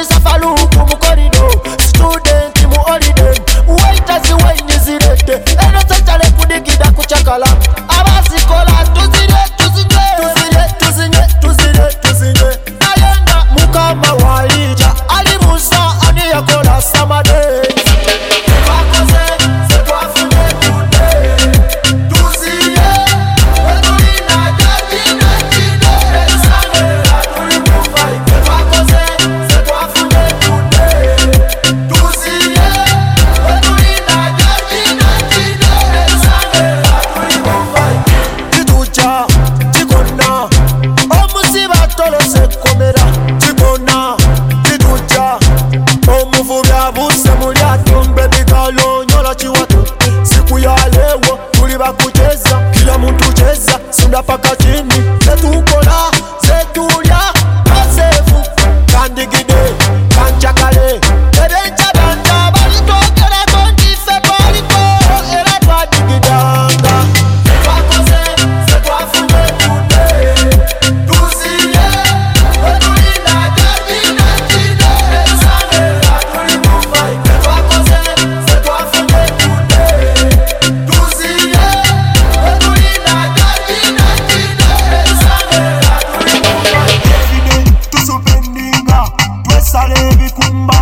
safaluku mu corridor, student mu holiday, waiters wine zirete, eno sechale kudigida kuchakala, abasikola tuzire nayenda mukama walija, ali musa ani yakola samade. Siku ya leo tuliba kucheza, kila mtu cheza, sunda paka chini, zetukola, zetulya, kasefu, kandigide, kanchakale, ebencha banda, balitokera konjife kwaliko, era twadigidanga. Twakoze, zetwafune kude, tuziye, wetulinda jajina chide, esane, atuli mufai. Twakoze, zetwafune kude, tuziye, wetulinda jajina chide, esane, atuli mufai. Tusupendinga, twesale bikumba,